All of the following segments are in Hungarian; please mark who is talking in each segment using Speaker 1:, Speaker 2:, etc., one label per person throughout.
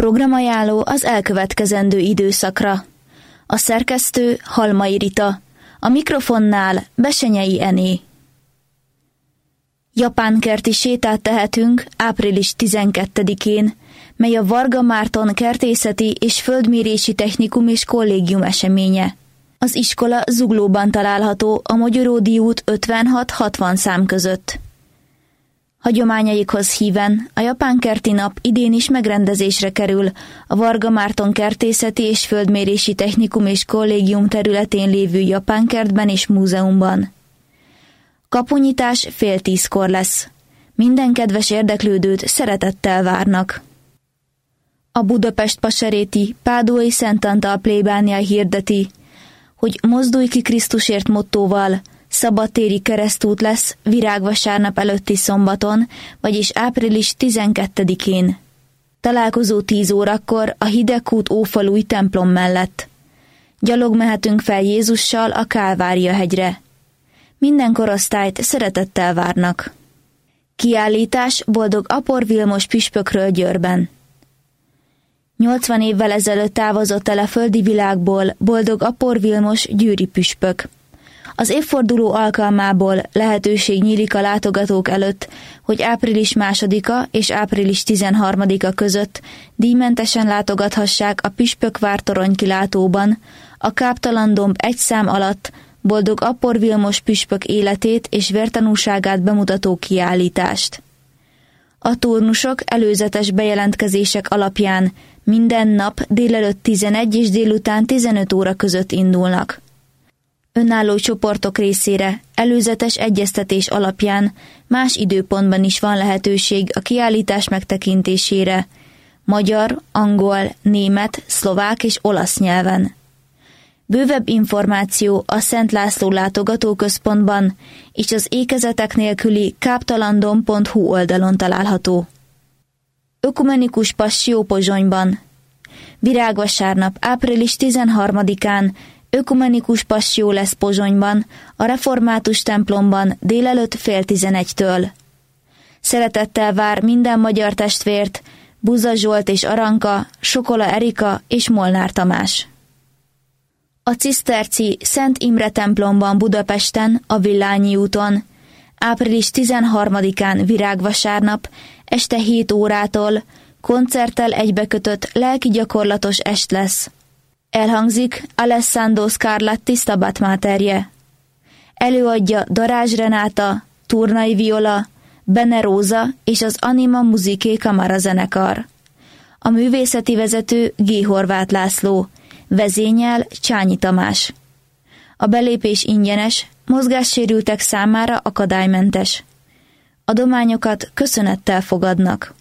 Speaker 1: Programajánló az elkövetkezendő időszakra. A szerkesztő Halmai Rita, a mikrofonnál Besenyei Ené. Japánkerti sétát tehetünk április 12-én, mely a Varga Márton Kertészeti és Földmérési Technikum és Kollégium eseménye. Az iskola Zuglóban található a Mogyoródi út 56-60 szám között. Hagyományaikhoz híven a Japánkerti nap idén is megrendezésre kerül a Varga Márton Kertészeti és Földmérési Technikum és Kollégium területén lévő Japánkertben és múzeumban. Kapunyitás 9:30 lesz. Minden kedves érdeklődőt szeretettel várnak. A Budapest Paseréti Pádói Szent Antal plébánia hirdeti, hogy Mozdulj ki Krisztusért mottóval szabadtéri keresztút lesz Virágvasárnap előtti szombaton, vagyis április 12-én. Találkozó 10 órakor a Hidegkút Ófaludy templom mellett. Gyalog mehetünk fel Jézussal a Kálvária hegyre. Minden korosztályt szeretettel várnak. Kiállítás Boldog Apor Vilmos püspökről Győrben. 80 évvel ezelőtt távozott el a földi világból Boldog Apor Vilmos győri püspök. Az évforduló alkalmából lehetőség nyílik a látogatók előtt, hogy április 2-a és április 13-a között díjmentesen látogathassák a Püspökvár toronykilátóban a Káptalan-domb 1 szám alatt Boldog Apor Vilmos püspök életét és vértanúságát bemutató kiállítást. A turnusok előzetes bejelentkezések alapján minden nap délelőtt 11 és délután 15 óra között indulnak. Önálló csoportok részére előzetes egyeztetés alapján más időpontban is van lehetőség a kiállítás megtekintésére, magyar, angol, német, szlovák és olasz nyelven. Bővebb információ a Szent László látogatóközpontban és az ékezetek nélküli káptalandomb.hu oldalon található. Ökumenikus Passzió Pozsonyban. Virágvasárnap április 13-án ökumenikus passzió lesz Pozsonyban, a református templomban délelőtt 10:30-től. Szeretettel vár minden magyar testvért Buza Zsolt és Aranka, Sokola Erika és Molnár Tamás. A ciszterci Szent Imre templomban Budapesten, a Villányi úton, április 13-án virágvasárnap, este 7 órától koncerttel egybekötött lelki gyakorlatos est lesz. Elhangzik Alessandro Scarlatti Stabat Materje. Előadja Darázs Renáta, Turnai Viola, Bene Róza és az Anima Musicae kamarazenekar. A művészeti vezető G. Horváth László, vezényel Csányi Tamás. A belépés ingyenes, mozgássérültek számára akadálymentes. Adományokat köszönettel fogadnak.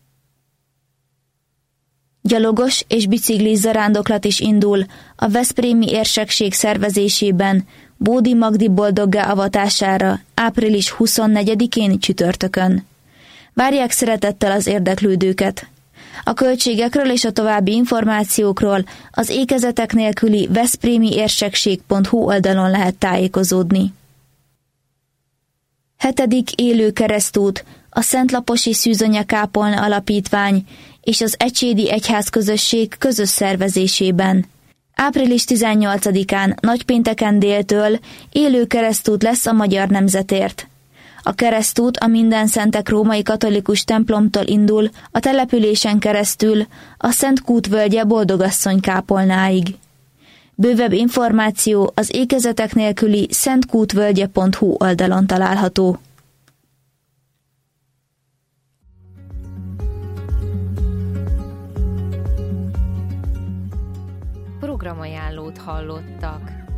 Speaker 1: Gyalogos és biciklis zarándoklat is indul a veszprémi érsekség szervezésében Bódi Magdi boldoggá avatására április 24-én csütörtökön. Várják szeretettel az érdeklődőket. A költségekről és a további információkról az ékezetek nélküli veszprémi érsekség.hu oldalon lehet tájékozódni. 7. élő keresztút a Szentlaposi Szűzanya Kápolna Alapítvány és az Ecsédi Egyházközösség közös szervezésében. Április 18-án nagypénteken déltől élő keresztút lesz a Magyar Nemzetért. A keresztút a Mindenszentek római katolikus templomtól indul a településen keresztül a Szent Kút völgye Boldogasszony kápolnáig. Bővebb információ az ékezetek nélküli szentkútvölgye.hu oldalon található.
Speaker 2: Programajánlót hallottak.